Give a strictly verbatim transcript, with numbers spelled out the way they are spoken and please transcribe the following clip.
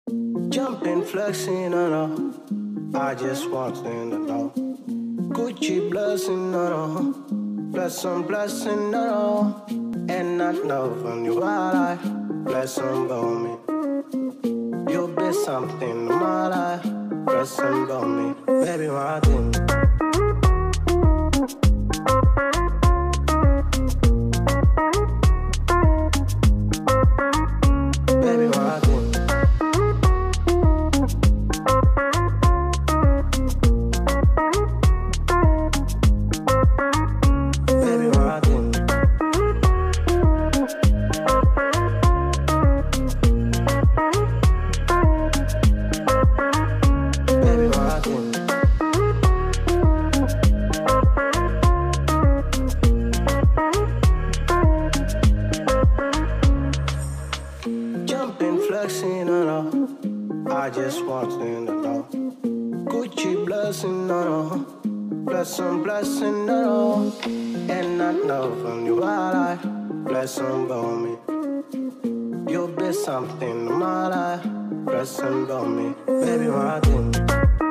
Jumping, flexing, I know. I just want to know. Gucci blessing, I know. Blessing, blessing, I know. And I know from you I like. Blessing on me. You'll be something in my life. Blessing on me. Baby, my thing. Baby, my thing. Baby, my thing. Baby, my thing. Jumping, flexing, I know. I just want to know. Gucci blessing, I know. Blessing, blessing, I know. And I know from you I like. Blessing on me. You'll be something in my life. Blessing on me. Baby, my thing.